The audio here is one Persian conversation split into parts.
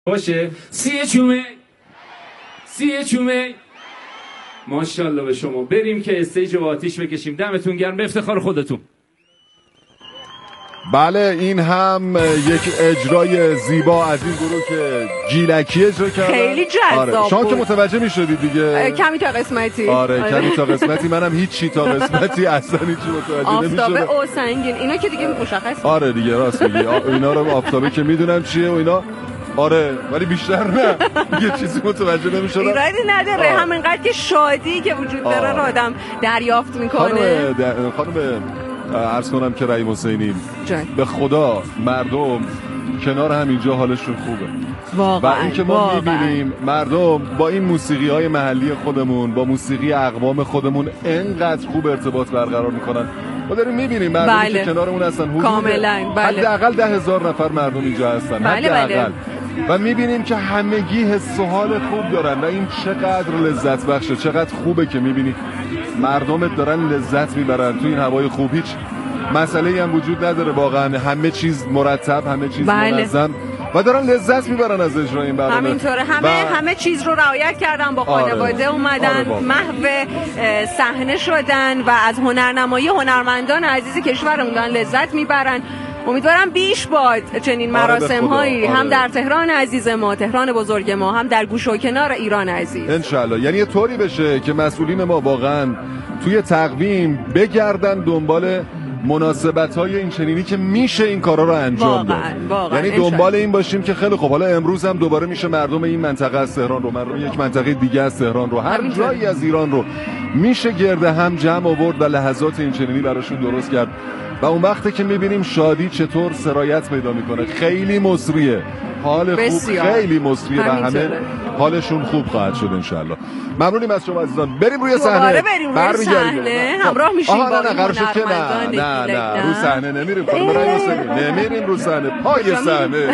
باشه. سی چومه ماشاءالله به شما. بریم که استیج رو آتیش بکشیم. دمتون گرم، به افتخار خودتون. بله این هم یک اجرای زیبا از این گروه که گیلکی اجرا کردن. خیلی جذاب شما که بود. متوجه می‌شدید دیگه. کمی تا قسمتی. آره کمی تا قسمتی. منم هیچی تا قسمتی اصلا هیچی متوجه نمی‌شدم. آفتابه او سنگین اینا که دیگه مشخصه. آره دیگه راست میگی. اینا رو آفتابه که میدونم چیه و اینا. آره ولی بیشتر نه یه چیزی متوجه نمیشدم. ایرادی نداره، همینقدر که شادی که وجود داره رو آدم دریافت میکنه. خانم عرض کنم که رحیم حسینی به خدا مردم کنار همینجا حالشون خوبه واقعا. و اینکه ما میبینیم مردم با این موسیقی های محلی خودمون با موسیقی اقوام خودمون انقدر خوب ارتباط برقرار میکنن. ما داریم میبینیم مردمی که کنارمون هستن کاملا حداقل 10,000 نفر مردم اینجا هستن حداقل. و میبینیم که همگی حس و حال خوب دارن و این چقدر لذت بخشه. چقدر خوبه که میبینی مردمت دارن لذت میبرن تو این هوای خوب. هیچ مسئله‌ای هم وجود نداره واقعا. همه چیز مرتب، همه چیز منظم و دارن لذت میبرن از اجرای این برنامه. همینطوره. همه چیز رو رعایت کردن. با خانواده اومدن، محو صحنه شدن و از هنرنمایی هنرمندان عزیز کشورمون دارن لذت میبرن. امیدوارم بیش باد چنین مراسم هایی هم در تهران عزیز ما، تهران بزرگ ما، هم در گوش و کنار ایران عزیز انشالله. یعنی یه طوری بشه که مسئولین ما واقعا توی تقویم بگردن دنبال مناسبت‌های این چنینی که میشه این کارا رو انجام داد. یعنی دنبال این باشیم که خیلی خب حالا امروز هم دوباره میشه مردم این منطقه از تهران رو، مردم یک منطقه دیگه از تهران رو، هر جایی از ایران رو میشه گرد هم جمع آورد و لحظات این چنینی براشون درست کرد. و اون وقتی که میبینیم شادی چطور سرایت پیدا میکنه خیلی مسریه. حال خوب خیلی مسریه و همه حالشون خوب خواهد شد انشالله. ممنونیم از شما عزیزان. بریم روی صحنه. همراه میشیم با قرار شد که نه رو صحنه نمیریم. نمیریم رو صحنه. پای صحنه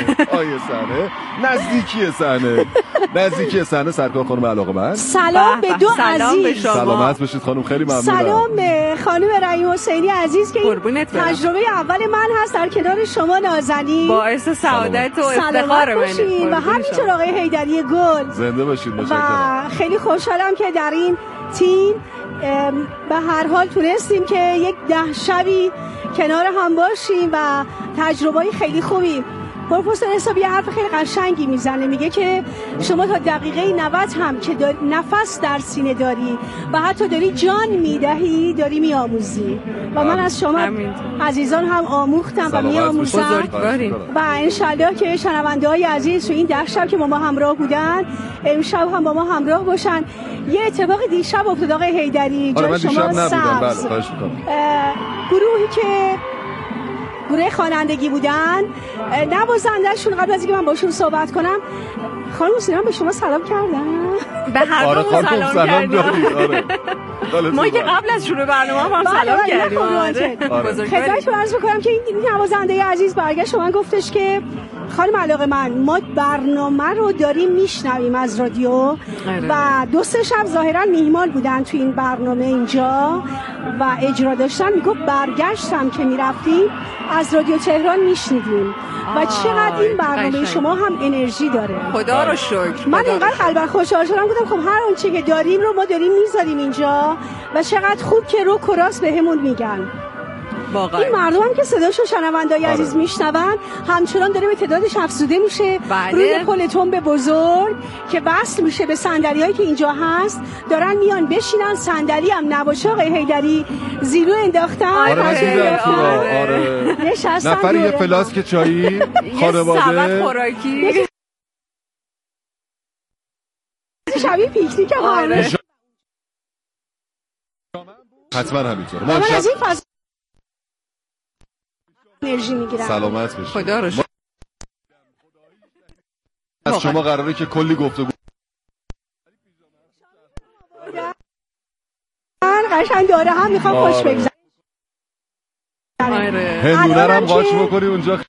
نزدیکی صحنه سرکار خانم علاقه‌مند. سلام به دو عزیز. سلامت باشید خانم. خیلی ممنونم. سلام به خانم رحیم حسینی عزیز که تجربه اول من هست در کنار شما نازنین. باعث سعادت و افتخار منه. و همینطور آقای حیدری گل. زنده باشید. متشکرم. و خیلی خوشحالم که در این تیم به هر حال تونستیم که یک 10 شبی کنار هم باشیم و تجربه خیلی خوبی. پروفسور حسابی حرف خیلی قشنگی میزنه، میگه که شما تا دقیقه 90 هم که نفس در سینه داری و حتی داری جان میدهی داری میآموزی و من از شما عزیزان هم آموختم و میآموزم و انشالله که شنونده های عزیز تو این 10 شب که با ما همراه بودن امشب هم با ما همراه باشن. یه اتفاق دیشب افتاد آقای حیدری جای شما سبز گروهی که گروه خوانندگی بودن نوازنده‌شون قبل از اینکه من باشون صحبت کنم خانم حسینی به شما سلام کردن. به هر دو سلام کردیم. ما که قبل از شروع برنامه هم سلام کردیم. خدمتتون عرض می‌کنم که این نوازنده عزیز برگشت من گفتش که خانم علاقه‌مند ما برنامه رو داریم میشنویم از رادیو و 2-3 شب ظاهرا میهمان بودن تو این برنامه اینجا و اجرا داشتن. میگفت برگشتم که میرفتیم از رادیو تهران میشنیدیم و چقدر این برنامه شما هم انرژی داره. خدا رو شکر. من اینقدر قلبا خوشحال شدم گفتم خب هر اون چیزی که داریم رو ما داریم میذاریم اینجا و چقدر خوب که رو کراس بهمون میگن. واقعا. این مردم هم که صداشو شنوندای عزیز میشنون همچنان داره به تعدادش افزوده میشه. روی پل تنب بزرگ که وصل میشه به صندلیایی که اینجا هست دارن میان بشینن. صندلی هم نباشه آقای حیدری زیرو انداختن. آره. نفر یه فلاسک چایی خانواده خوراکی شبیه پیکنیک هم حتما همینطور. من از این فضا انرژی میگیرم. سلامت باشید. خدا رو شکر. از شما قراره که کلی گفتگو قشنگ داره هم میخوام خوش بگذره. هندونه هم قاچ بکنی اونجا.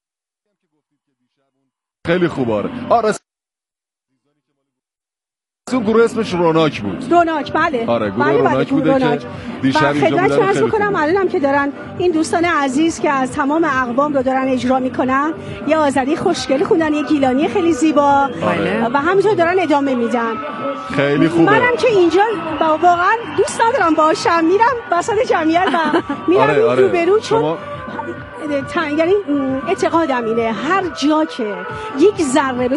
خیلی خوب. آره البته گروه اسمش روناک بود. روناک، بله. آره گروه روناک بوده که دیشب اینجا بودن. خدمت عرض کنم الانم که دارن این دوستان عزیز که از تمام اقوام رو دارن اجرا میکنن، یه آذری خوشگل خوندن، یه گیلانی خیلی زیبا و همینطور دارن ادامه میدن. خیلی خوبه. منم که اینجا واقعا دوست ندارم باشم، میرم وسط جمعیت و میرم این روبرو، چون یعنی اعتقادم اینه هر جا که یک ذره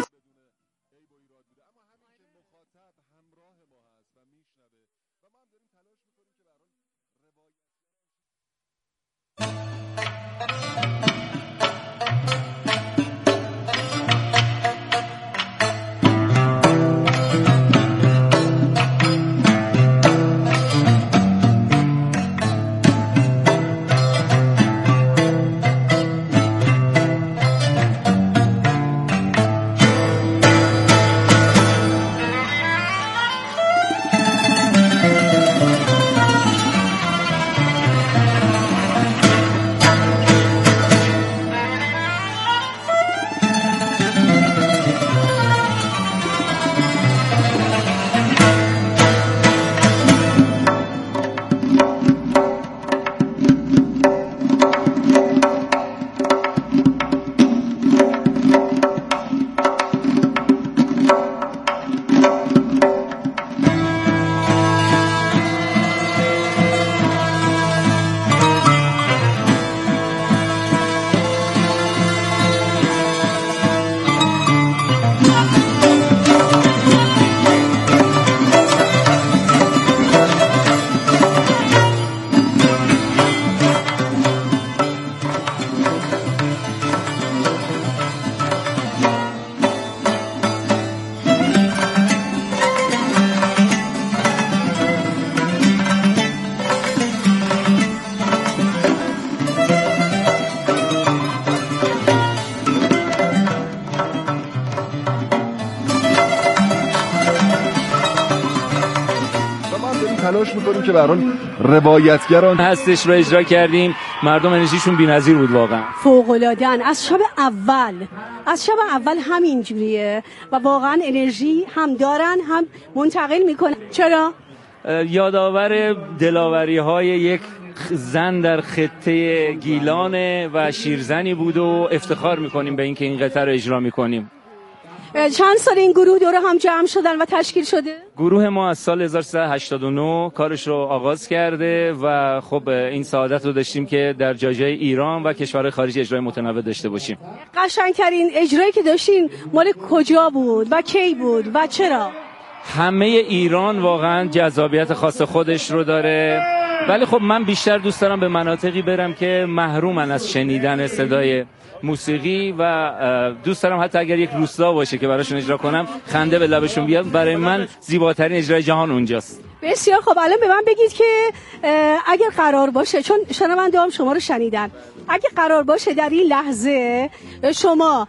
تلاش میکنیم که به هر حال روایتگران هستش رو اجرا کردیم. مردم انرژیشون بی‌نظیر بود واقعا. فوق‌العاده‌ان. از شب اول همین جوریه و واقعا انرژی هم دارن هم منتقل میکنن. چرا؟ یادآور دلاوری‌های یک زن در خطه گیلان و شیرزنی بود و افتخار میکنیم به اینکه این قطعه رو اجرا میکنیم. چند سال این گروه دور هم جمع شدن و تشکیل شده؟ گروه ما از سال 1389 کارش رو آغاز کرده و خب این سعادت رو داشتیم که در جای ایران و کشورهای خارجی اجرای متنوع داشته باشیم. قشنگترین اجرایی که داشتین مال کجا بود و کی بود و چرا؟ همه ایران واقعا جذابیت خاص خودش رو داره، ولی خب من بیشتر دوست دارم به مناطقی برم که محرومن از شنیدن صدای موسیقی و دوست دارم حتی اگر یک روستا باشه که براشون اجرا کنم خنده به لبشون بیاد. برای من زیباترین اجرای جهان اونجاست. بسیار خب. الان به من بگید که اگر قرار باشه، چون شنونده هم شما رو شنیدن، اگه قرار باشه در این لحظه شما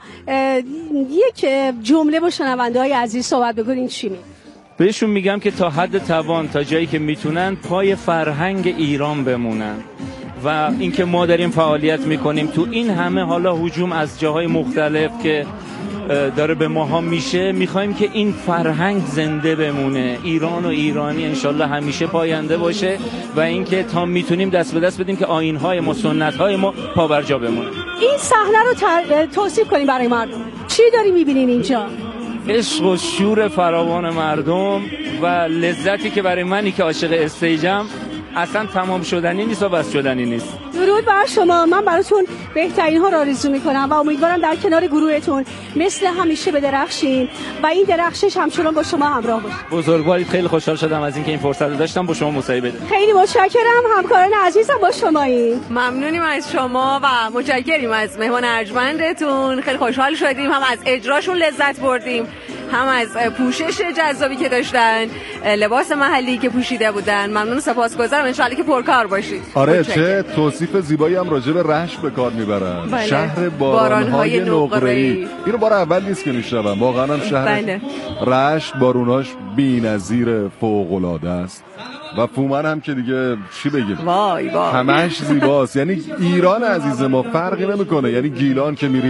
یک جمله با شنونده های عزیز صحبت بکنین، چی میگید؟ بهشون میگم که تا حد توان، تا جایی که میتونن پای فرهنگ ایران بمونن و اینکه ما داریم فعالیت میکنیم تو این همه حالا هجوم از جاهای مختلف که داره به ماها میشه، میخوایم که این فرهنگ زنده بمونه، ایران و ایرانی انشالله همیشه پاینده باشه و اینکه تا میتونیم دست به دست بدیم که آیین‌های ما، سنت‌های ما پابرجا بمونه. این صحنه رو توصیف کنیم برای مردم. چی داری میبینین اینجا؟ عشق و شور فراوان مردم و لذتی که برای منی که عاشق استیجم اصلا تمام شدنی نیست و بس شدنی نیست. درود بر شما. من براتون بهترین ها را آرزو میکنم و امیدوارم در کنار گروهتون مثل همیشه بدرخشین و این درخشش همچنان با شما همراه باشه. بزرگوارید. خیلی خوشحال شدم از اینکه این فرصت رو داشتم با شما مصاحبه بدم. خیلی متشکرم. همکاران عزیزم با شماییم. ممنونیم از شما و متشکریم از مهمان ارجمندتون. خیلی خوشحال شدیم، هم از اجراشون لذت بردیم، هم از پوشش جذابی که داشتن، لباس محلی که پوشیده بودن. ممنون و سپاسگزارم. ان شاءالله که پرکار باشید. آره چه توصیف زیبایی هم راجع به رشت به کار میبرن. بله. شهر بارانهای نقره‌ای. اینو بار اول نیست که میشنوم. واقعا هم شهر بله. رشت باروناش بی‌نظیر فوق‌العاده است. و فومن هم که دیگه چی بگیم، وای وای همش زیباست. یعنی ایران عزیز ما فرقی نمیکنه. یعنی گیلان که میری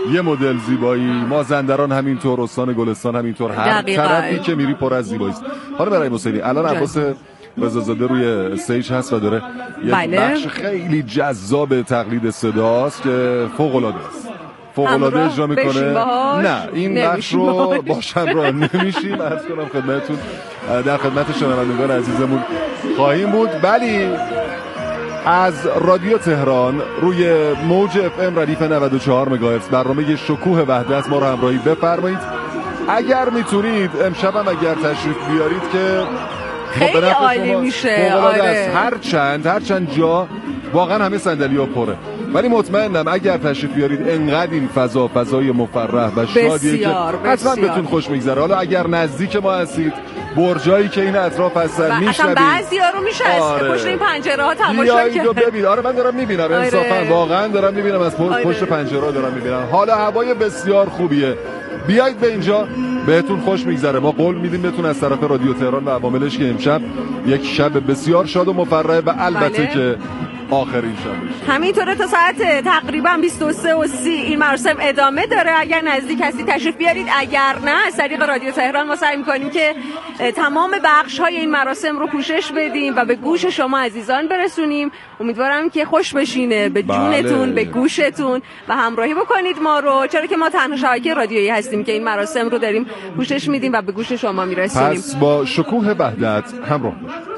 یه مدل زیبایی، مازندران همینطور، استان گلستان همینطور، هر طرفی که میری پر از زیبایی است. خانم رحیم حسینی، الان عباس رضازاده روی استیج هست و داره یه بخش خیلی جذاب تقلید صداست که فوق‌العاده است. فوق‌العاده اجرا میکنه. نه این بخش رو باشم را نمیشیم. عرض کنم خدمتتون در خدمت شنوندگان عزیزمون خواهیم بود، ولی از رادیو تهران روی موج FM ردیف 94 مگاهرتز برنامه شکوه وحدت ما رو همراهی بفرمایید. اگر میتونید امشب هم اگر تشریف بیارید که خیلی عالی میشه. آره. هرچند جا واقعا همه صندلی‌ها پره، ولی مطمئنم اگر تشریف بیارید انقدر این فضای مفرح و شادیه که حتما بهتون خوش میگذره. حالا اگر نزدیک ما هستید، برجایی که این اطراف هستن میشنوید، اصلا بعضیا رو میشه از پشت این پنجره‌ها تماشا کرد. ببین آره من دارم میبینم انصافا واقعا دارم میبینم از پشت پنجره‌ها دارم میبینم. حالا هوای بسیار خوبیه، بیایید به اینجا بهتون خوش میگذره. ما قول میدیم بهتون از طرف رادیو تهران و عواملش که امشب یک شب بسیار شاد و مفرح و البته که آخرین شب همینطوره تا ساعت تقریبا 23:30 این مراسم ادامه داره. اگر نزدیک هستی تشریف بیارید، اگر نه از طریق رادیو تهران ما سعی می‌کنیم که تمام بخش‌های این مراسم رو پوشش بدیم و به گوش شما عزیزان برسونیم. امیدوارم که خوش بشینه به جونتون، به گوشتون و همراهی بکنید ما رو، چرا که ما تنها شبکه رادیویی هستیم که این مراسم رو داریم پوشش میدیم و به گوش شما میرسونیم. پس با شکوه وحدت همراه باشید.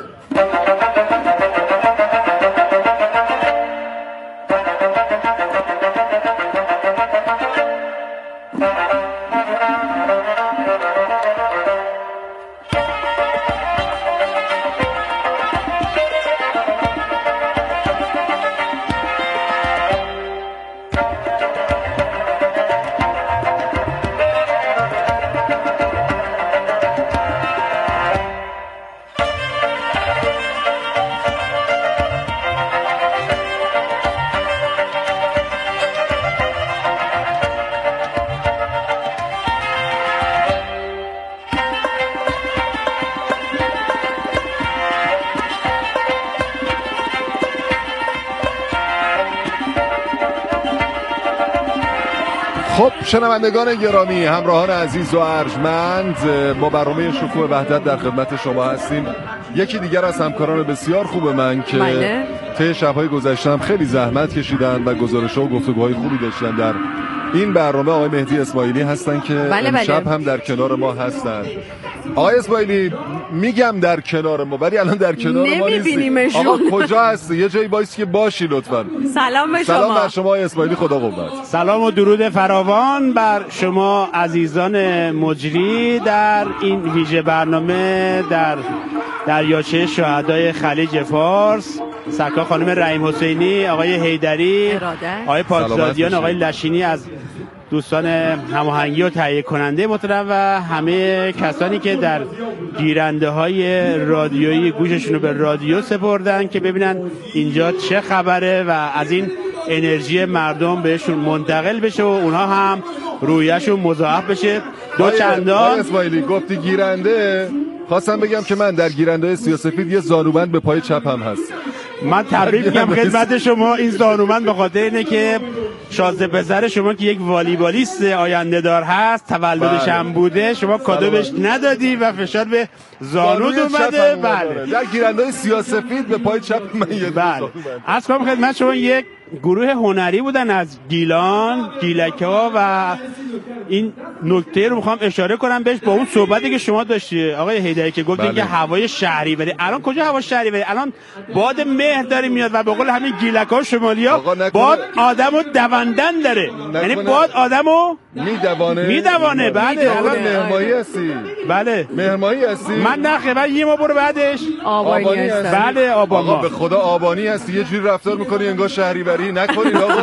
خب شنوندگان گرامی، همراهان عزیز و ارجمند، با برنامه شکوه وحدت در خدمت شما هستیم. یکی دیگر از همکاران بسیار خوب من که طی شب‌های گذشته خیلی زحمت کشیدن و گزارش‌ها و گفتگوهای خوبی داشتن در این برنامه، آقای مهدی اسماعیلی هستن که امشب هم در کنار ما هستن. آقای اسماعیلی، میگم در کنار ما ولی الان در کنار ما نیستی. آقا کجا هستی؟ یه جایی بایستی که باشی لطفاً. سلام به شما. سلام بر شما آقای اسماعیلی، خدا قوت. سلام و درود فراوان بر شما عزیزان مجری در این ویژه برنامه در دریاچه شهدای خلیج فارس. سرکار خانم رحیم حسینی، آقای حیدری، آقای پاکزادیان، آقای لشینی از دوستان هماهنگی و تهیه کننده محترم و همه کسانی که در گیرنده های رادیویی گوششون رو به رادیو سپردن که ببینن اینجا چه خبره و از این انرژی مردم بهشون منتقل بشه و اونها هم رویشون مضاعف بشه. دو چندان اسماعیلی گفتی گیرنده، خواستم بگم که من در گیرنده سیاه‌سفید یه زانوبند به پای چپم هست. من تبریک میگم خدمت شما. این زانوبند به خاطر اینه که شازده پسر شما که یک والیبالیست آینده دار هست، تولدش هم بوده، شما کادو بهش ندادی و فشار به زانود اومده. بله در گیرنده سیاه‌سفید به پای چپ من یه بله. از کنم خدمت شما یک گروه هنری بودن از گیلان، گیلک‌ها و این نکته رو میخوام اشاره کنم بهش با اون صحبتی که شما داشتی آقای حیدری که گفتین که هوای شهریوری. الان کجا هوا شهریوری؟ الان باد مهر داره میاد و به قول همین گیلک‌ها شمالیا باد آدمو دوندن داره، یعنی باد آدمو میدوانه. بله الان مهرماهی هستی؟ بله مهرماهی هستی؟ من نه خبر یه ما برو بعدش آبانی هستم. بله آبانی. آقا به خدا آبانی هستی، یه جوری رفتار میکنی انگار شهریوری. نکنید آقا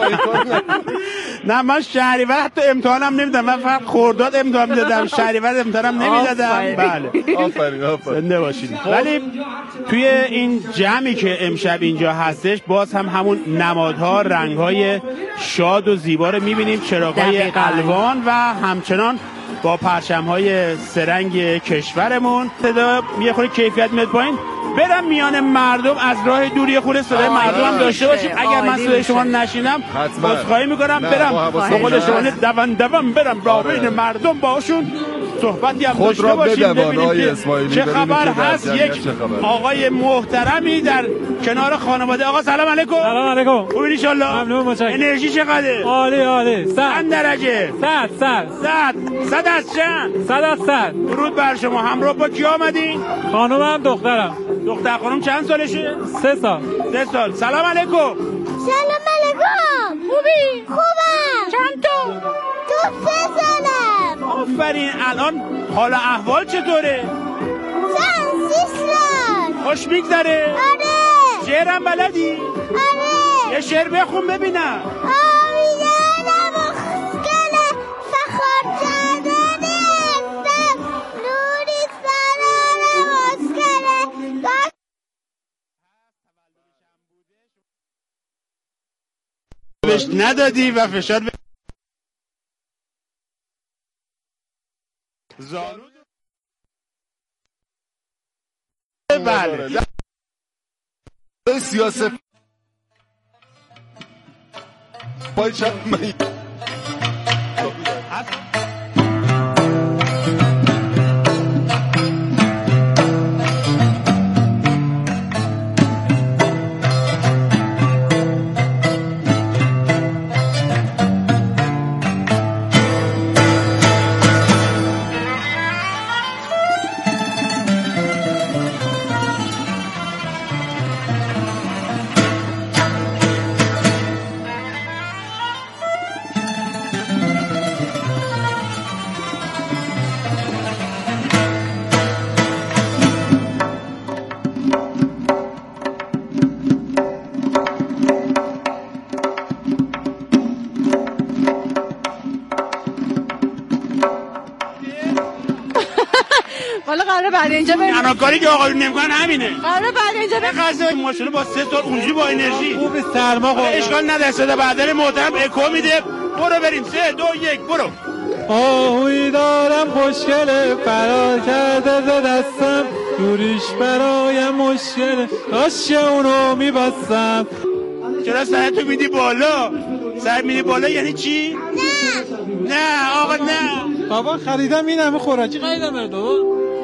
نه من شهریور حتی امتحانم نمیدم، من فقط خرداد امتحان میدادم، شهریور امتحانم نمیدادم. بله آفرین زنده باشید. ولی توی این جمعی که امشب اینجا هستش باز هم همون نمادها، رنگ‌های شاد و زیبا رو می‌بینیم، چراغ‌های الوان و همچنان با پرچم‌های سرنگ کشورمون. صدا یه خورده کیفیت میاد پایین. برم میان مردم از راه دوری خود صدای مردم هم داشته باشیم. اگر من صدای شما نشینم عذرخواهی میکنم. برم با قول شما دوان برم راه بین مردم باشون صحبتی هم داشته باشیم. ببینیم چه خبر هست. یک آقای محترمی در کنار خانواده. آقا سلام علیکم. سلام علیکم. خوبی ان شاء الله؟ ممنون متشکرم. انرژی چقدره؟ عالی. 100 درجه. 100 از چند؟ 100 از 100. درود بر شما. همراه با کی آمدین؟ خانومم دخترم. دختر خانم چند سالشه؟ 3 سال. سلام علیکم. سلام علیکم. خوبی؟ خوبم. چند تا؟ 2 سالم. آفرین. الان حال احوال چطوره؟ خوش میگذره؟ آره. شعرم بلدی؟ آره. یه شعر بخون ببینم. آمیانم مخگل فخار کردن اسم نوری سرار مسکل بهش ندادی و فشار زانو بله سیاست پای چپ حالا قراره بعد اینجا بریم. تنها کاری که آقایون نمی‌کنن همینه. قراره بعد اینجا بریم. قضیه ماشین با 3 سال اونجوری با انرژی. خوب سرما خورد. اشکال نداره. صدا بعدن محترم اکو میده. برو بریم. 3 2 1 برو. آهوی دارم خوشگله فرار کرده ز دستم دوریش برایم مشکله کاش اونو میبستم. چرا سرتو میدی بالا؟ سر میدی بالا یعنی چی؟ نه آقا نه. بابا خریدم این همه خوراکی خریدم بابا.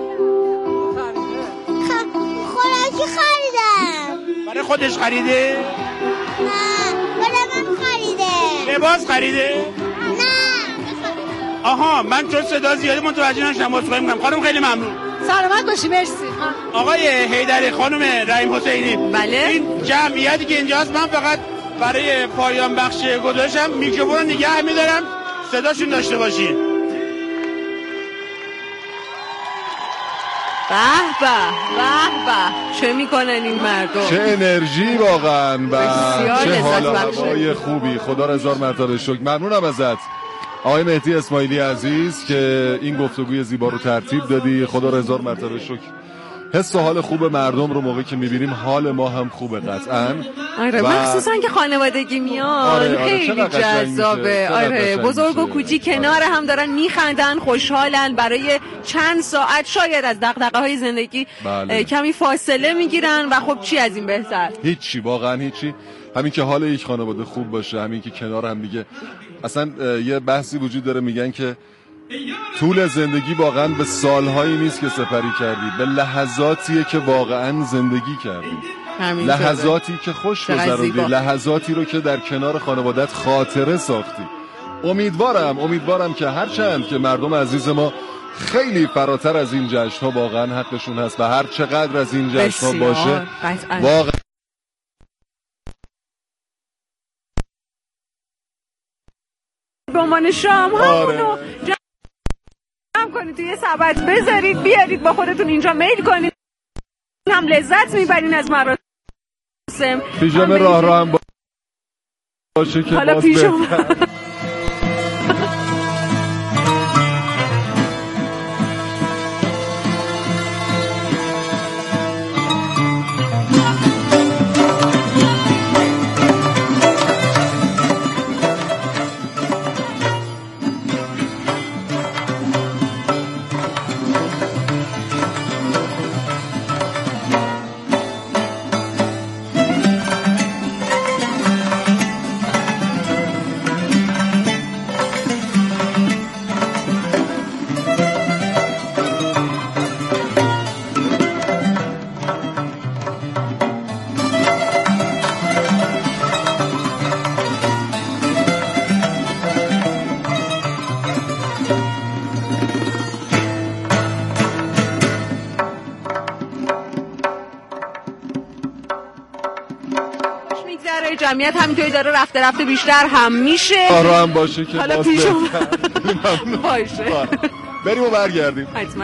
خوراکی خریدم. برای خودش خریده؟ نه برای من خریده. لباس خریده؟ نه. آها من چون صدا زیادی متوجه نشدم. عذرخواهی میکنم. خانم خیلی ممنون. سلامت باشی. مرسی. آقای حیدری خانم رحیم حسینی. بله. این جمعیتی که اینجاست من فقط برای پایان بخش گذاشتم میکروفون رو نگه می‌دارم صداشون داشته باشین. به چه میکنن این مردم. چه انرژی واقعا و چه حال و هوای خوبی. خدا را هزار مرتبه شکر. ممنونم ازت آقای مهدی اسماعیلی عزیز که این گفتگوی زیبا رو ترتیب دادی. خدا را هزار مرتبه شکر. حس و حال خوب مردم رو موقعی که میبینیم حال ما هم خوبه قطعاً. آره مخصوصا که خانوادگی میان. خیلی جذابه. آره بزرگ و کوچیک کنار هم دارن میخندن خوشحالن. برای چند ساعت شاید از دغدغه‌های زندگی کمی فاصله میگیرن و خب چی از این بهتر. هیچی واقعا هیچی. همین که حال یک خانواده خوب باشه، همین که کنار هم دیگه. اصلا یه بحثی وجود داره میگن که طول زندگی واقعا به سالهایی نیست که سپری کردی، به لحظاتیه که واقعا زندگی کردی، لحظاتی که خوش گذروندی، لحظاتی رو که در کنار خانوادت خاطره ساختی. امیدوارم که هرچند که مردم عزیز ما خیلی فراتر از این جشن‌ها واقعا حقشون هست و هر چقدر از این جشن‌ها باشه واقعا به عنوان شام همونو جمع کنید توی سبد بذارید بیارید با خودتون اینجا میل کنید. هم لذت میبرین از مراسم. پیژامه راه هم باشه که حالا پیژامه جمعیت همینطوری داره رفته بیشتر هم میشه. آره هم باشه که حالا پیش باشه. بریم و برگردیم. حتما.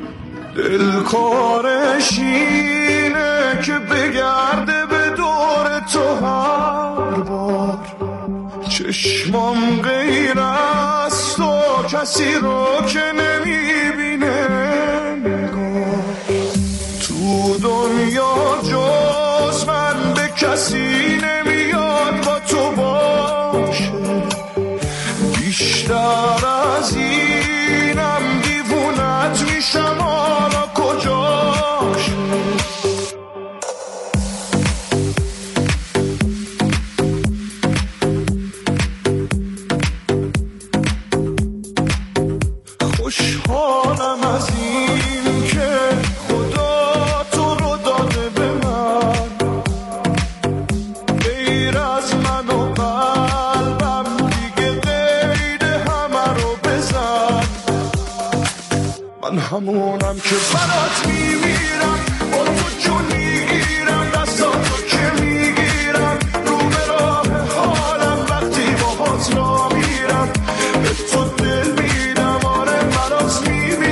دلکارش اینه که بگرده به دور تو هر بار، چشمام غیر از تو کسی رو که نمیبینه نگاه، تو دنیا جز من به کسی نمیاد با تو باشه، بیشتر از اینم دیوونت میشم حالا کجاشه. خوشحالم از این که خدا تو رو داده به من، غیر از من و قلبم دیگه غیر همه رو بزن. من همونم که برات میمیرم، با تو جون میگیرم، دستاتو که میگیرم، رو به راه حالم وقتی باهات را میرم، به تو دل میدم، آره برات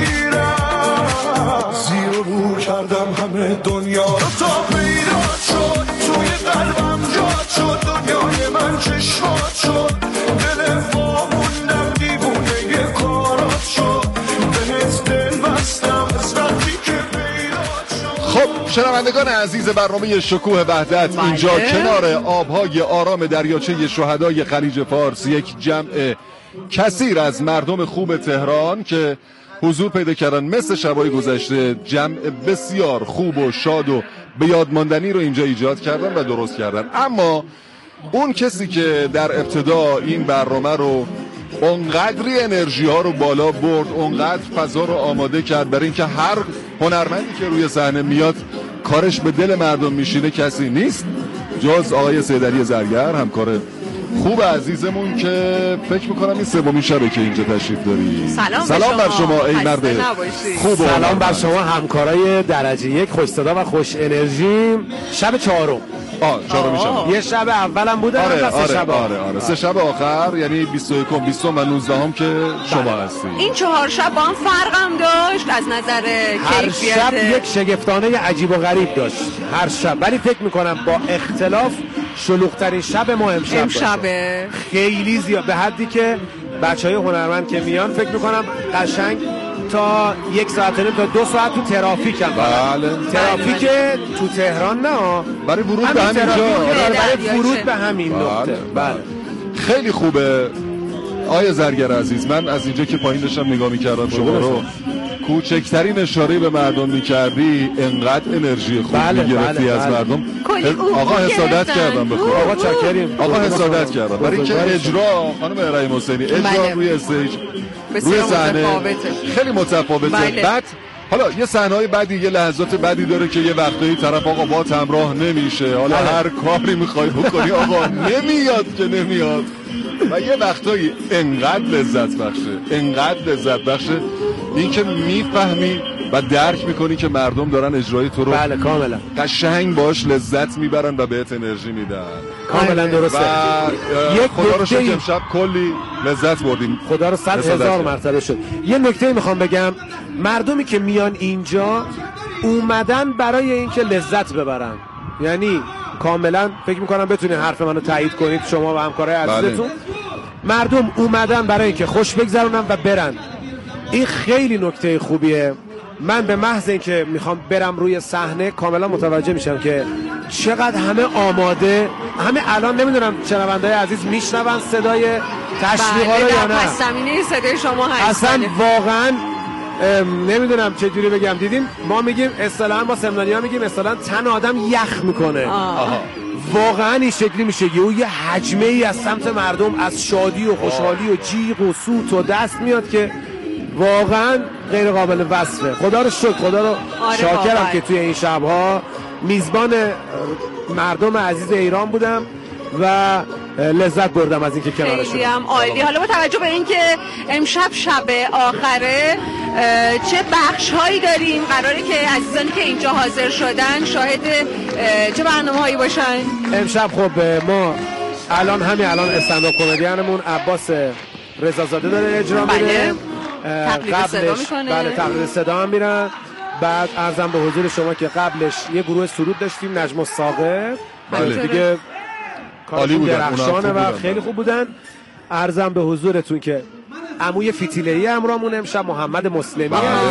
میمیرم. زیر و رو کردم همه دنیا رو تا پیدا شد، توی قلبم جات شد، دنیای من چشمات شد، دل واموندم دیوونه کارات شد، بهت دل بستم از وقتی که پیدا شد. خب شنوندگان عزیز برنامه شکوه وحدت، اینجا کنار آبهای آرام دریاچه شهدای خلیج فارس یک جمع کثیر از مردم خوب تهران که حضور پیدا کردن مثل شبای گذشته، جمع بسیار خوب و شاد و به یاد ماندنی رو اینجا ایجاد کردن و درست کردن. اما اون کسی که در ابتدا این برنامه رو اونقدری انرژی ها رو بالا برد، اونقدر فضا رو آماده کرد برای اینکه هر هنرمندی که روی صحنه میاد کارش به دل مردم میشینه، کسی نیست جز آقای سیدعلی زرگر، همکار خوب عزیزمون که فکر میکنم این سومین شبه که اینجا تشریف داری. سلام بر شما ای مرد خوب. سلام بر شما همکارای درجه یک خوش صدا و خوش انرژی. شب چهارم. چهارمی شب. یه شب اولم بوده. آره 3 شب آخر، یعنی 21 20 و 19 هم که شما هستی. این 4 شب با هم فرقم داشت از نظر کیفیت. هر شب یک شگفتانه عجیب و غریب داشت هر شب، ولی فکر میکنم با اختلاف شلوغ‌ترین شب ما امشبه. خیلی زیاد، به حدی که بچهای هنرمند که میان فکر میکنم قشنگ تا 1 ساعت تا 2 ساعت تو ترافیک هم. بله. ترافیک تو تهران نه، برای ورود به همین جا، برای ورود به همین نقطه. بله. خیلی خوبه. آیه زرگر عزیز، من از اینجا که پایین داشتم نگاه میکردم شما رو، کوچکترین اشاره به مردم میکردی انقدر انرژی خوب میگرفتی از مردم. آقا حسادت کردم بخور. آقا چاکریم. آقا حسادت کردم برای اینکه اجرا خانم رحیم حسینی اجرا روی استیج، روی صحنه خیلی متفاوته. بعد حالا یه صحنه‌های بعدی، یه لحظات بعدی داره که یه وقتایی طرف آقا با همراه نمیشه، حالا هر کاری میخوای بکنی آقا نمیاد که نمیاد، و یه وقتایی انقدر لذت بخشه این که میفهمی و درک میکنی که مردم دارن اجرای تو رو بله کاملا قشنگ باش لذت میبرن و بهت انرژی میدن. کاملا درسته. یک خدا رو شکر امشب کلی لذت بردیم، خدا رو 100,000 مرتبه شد. یه نکته میخوام بگم، مردمی که میان اینجا اومدن برای اینکه لذت ببرن، یعنی کاملا فکر میکنم بتونید حرف منو تایید کنید شما و همکارای عزیزتون. مردم اومدن برای اینکه خوش بگذرونن و برن. این خیلی نکته خوبیه. من به محض اینکه میخوام برم روی صحنه کاملا متوجه میشم که چقدر همه آماده، همه الان نمیدونم شنونده‌های عزیز میشنون صدای تشویقا رو یا نه. پس زمینه صدای شما هست. اصلا واقعا نمیدونم چه جوری بگم. دیدیم ما میگیم اصطلاحاً با سمنانی‌ها میگیم اصطلاحاً تن آدم یخ میکنه. واقعا این شکلی میشه یه حجمه ای از سمت مردم از شادی و خوشحالی و جیغ و سوت و دست میاد که واقعا غیر قابل وصفه. خدا رو شکر، خدا رو شاکرم که توی این شبها میزبان مردم عزیز ایران بودم و لذت بردم از اینکه کنارشون. خیلی هم عالی. حالا با توجه به اینکه امشب شب آخره، چه بخش‌هایی داریم قراره که عزیزانی که اینجا حاضر شدن شاهد چه برنامه‌هایی باشن؟ امشب خب ما الان استندآپ کمدینمون عباس رضازاده داره اجرا میره. تقلید صدا میکنه. بله تقلید صدا هم میرن. بعد عرضم به حضور شما که قبلش یه گروه سرود داشتیم نجم الثاقب. بله دیگه عالی بودن، درخشانه و خیلی خوب بودن. عرضم به حضورتون که عموی فتیله‌ای امرامون امشب محمد مسلمی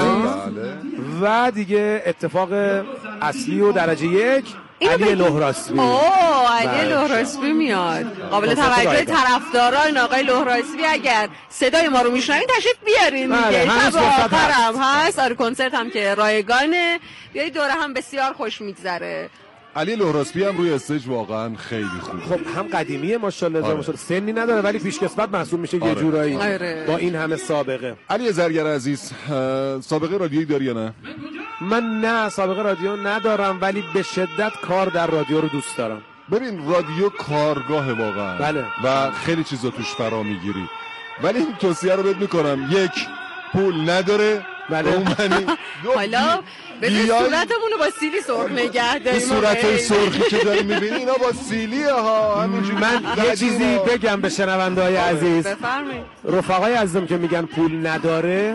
و دیگه اتفاق اصلی و درجه 1 علی لهراسبی. علی لهراسبی میاد. قابل توجه طرفداران آقای لهراسبی اگر صدای ما رو میشنوین تشریف بیارین دیگه. شب آخرم هست. آره کنسرت هم که رایگانه. بیایید دوره هم بسیار خوش میگذره. علی لهراسبی هم روی استیج واقعا خیلی خوبه. خب هم قدیمیه ماشاءالله سنی نداره ولی پیشکسوت محسوب میشه یه جورایی با این همه سابقه. علی زرگر عزیز، سابقه رادیویی داری یا نه؟ من نه سابقه رادیو ندارم ولی به شدت کار در رادیو رو دوست دارم. ببین رادیو کارگاه واقعا. بله. و خیلی چیزا توش فرا میگیری. ولی این توصیه رو بهت میکنم، یک پول نداره. بله. حالا ببین صورتمونو با سیلی سرخ نگه داریم. این صورتای سرخی که داری میبینی اینا با سیلیه ها. من یه چیزی بگم به شنونده‌های عزیز. بفرمایید. رفقای عزیزم که میگن پول نداره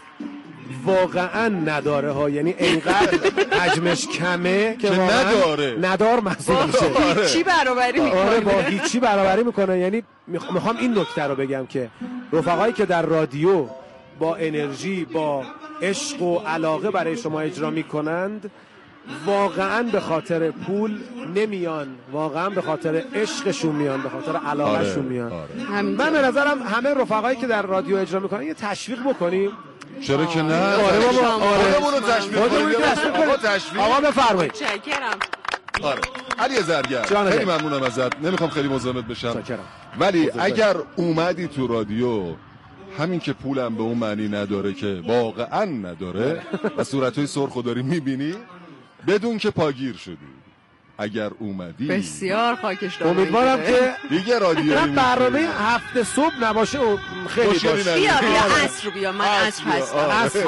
واقعا نداره ها، یعنی اینقدر حجمش کمه که ندار محسوب میشه. هیچی برابری میکنه. آره با هیچی برابری میکنه. یعنی میخوام این نکته رو بگم که رفقایی که در رادیو با انرژی با عشق و علاقه برای شما اجرا میکنند واقعا به خاطر پول نمیان، واقعا به خاطر عشقشون میان، به خاطر علاقهشون میان. من به نظرم همه رفقایی که در رادیو اجرا میکنن یه تشویق بکنیم. چرا که نه؟ آره بابا، خودمون رو تشویق. آقا بفرمایید. متشکرم. آره علی زرگر خیلی ممنونم ازت. نمیخوام خیلی مزاحمت بشم ولی اگر اومدی تو رادیو همین که پولم به اون معنی نداره که واقعا نداره و صورتهای سرخو داری میبینی بدون که پاگیر شدی. اگر اومدی بسیار خاکش دارم. امیدوارم که دیگه رادیو برنامه هفته صبح نباشه و خیلی باشه. بیا عصر بیا، من عصر هستم.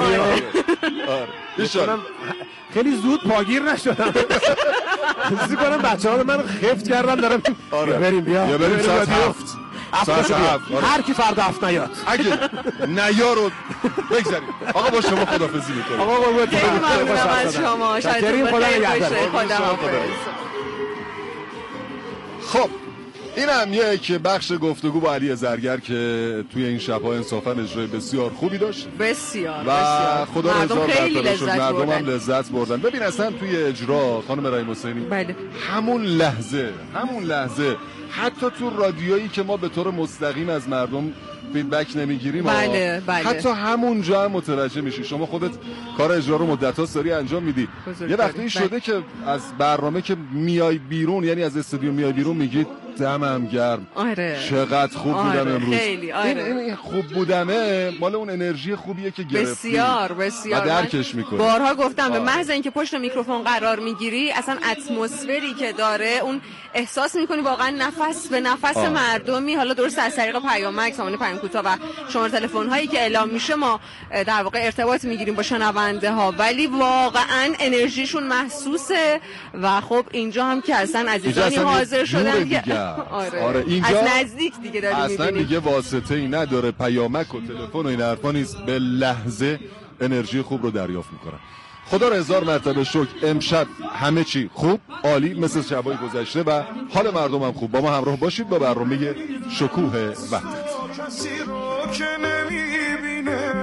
آره خیلی زود پاگیر نشدم. حسی کنم بچه‌ها رو من خفت کردم دارم. بریم ساعت 7 هر کی فردا هفت نیاد. اگه نیا رو بگذاریم. آقا با شما خداحافظی میکنم. آقا قربونت ممنونم از شما. شاید خدا خب این هم یک بخش گفتگو با علی زرگر که توی این شب‌ها انصافا اجرای بسیار خوبی داشت. بسیار خدا رو هزار مرتبه شد. مردم هم لذت بردن. ببین اصلا توی اجرا خانم رحیم حسینی همون لحظه حتی تو رادیویی که ما به طور مستقیم از مردم فیدبک نمیگیریم حتی همونجا هم متوجه میشی. شما خودت کار اجرا رو مدت‌هاست داری انجام میدی. یه وقتی شده که از برنامه که میای بیرون، یعنی از استودیو میای بیرون میگی دمم گرم. چقدر خوب بودم امروز. این خوب بودنه مال اون انرژی خوبیه که گرفتی. بسیار و درکش میکنی. بارها گفتم به محض اینکه پشت میکروفون قرار میگیری اصلا اتمسفری که داره اون احساس میکنی واقعا نفس به نفس مردمی. حالا درست از طریق پیامک، سامانه پیام کوتاه و شماره تلفن هایی که اعلام میشه ما در واقع ارتباط میگیریم با شنونده ها، ولی واقعا انرژیشون محسوسه. و خب اینجا هم که اصلا عزیزانی حاضر شدن آره اینجا از نزدیک دیگه داریم میبینیم. اصلا دیگه واسطه ای نداره، پیامک و تلفن و این حرفا نیست، به لحظه انرژی خوب رو دریافت میکنن. خدا رو هزار مرتبه شکر. امشب همه چی خوب، عالی، مثل شبای گذشته و حال مردم هم خوب. با ما همراه باشید با برنامه شکوه وحدت. کسی رو که نمیبینه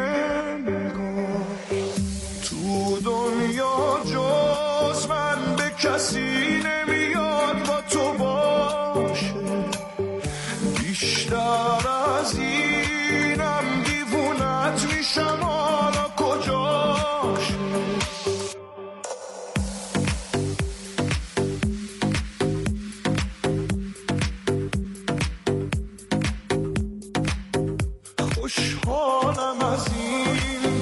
تو دنیا جز من به کسی نمیاد با تو باشه. بیشتر از اینم دیوونت میشم، حالا کجاشه. خوشحالم از این